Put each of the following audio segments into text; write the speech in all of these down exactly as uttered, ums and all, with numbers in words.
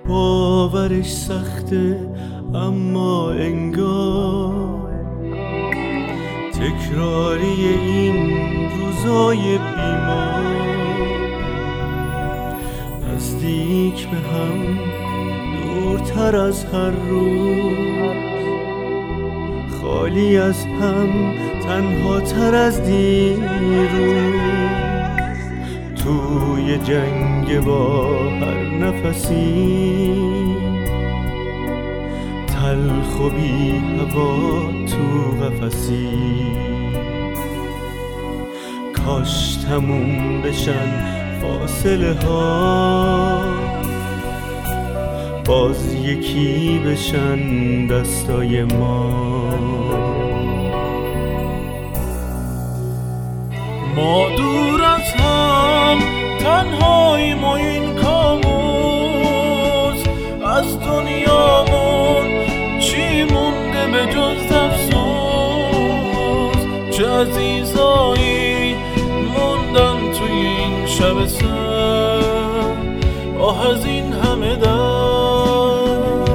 باورش سخته اما انگار تکراری این روزای بیمار نزدیک به هم دورتر از هر روز خالی از هم تنها تر از دیروز توی جنگ با هر نفسی تلخ و بی هوا تو قفسی کاش تموم بشن فاصله ها باز یکی بشن دستای ما ما دور از هم تنهاییم و این کابوس از دنیامون چی مونده به جز افسوس چه عزیزایی موندن توی این شب سر آه از این همه درد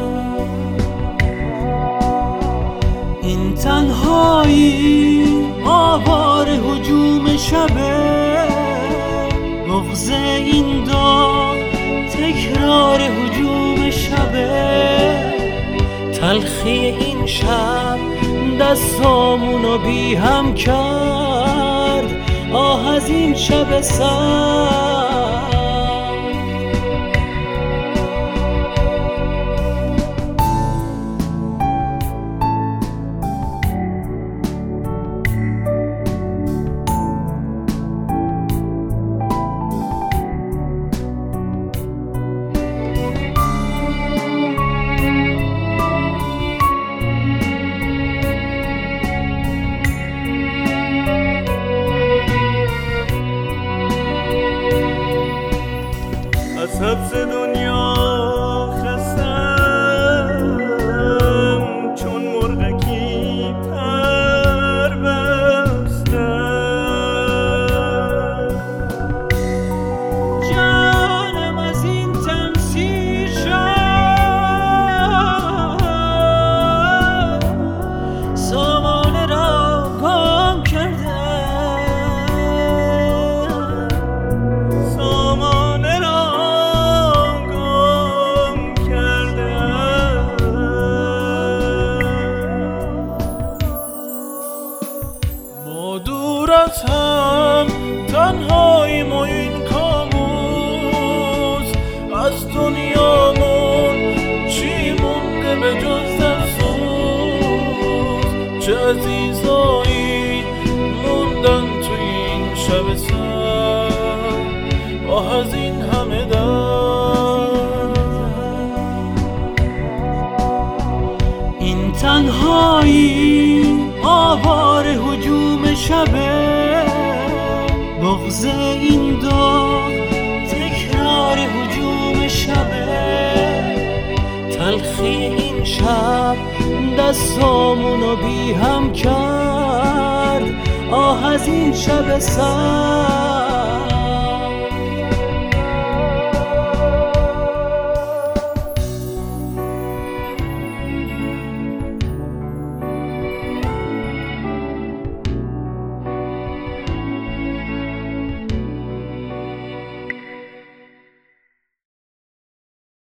این تنهایی آوار هجوم شبه بغض این داغ تکرار هجوم شبه تلخی این شب دستامونو بی هم کرد آه از این شب سر از حبس دنیا خستم چون مرغکی پر بستم جانم از این تن سیر شد سامانه را گم کردم سامانه را دور از هم تنهاییم و این کابوس از دنیامون چی مونده به جز افسوس چه عزیزایی موندن توی این شب سر آه از این همه درد این تنهایی آوار هجوم شبه بغض این داغ تکرار هجوم شبه تلخی این شب دستامونو بی هم کرد آه از این شب سر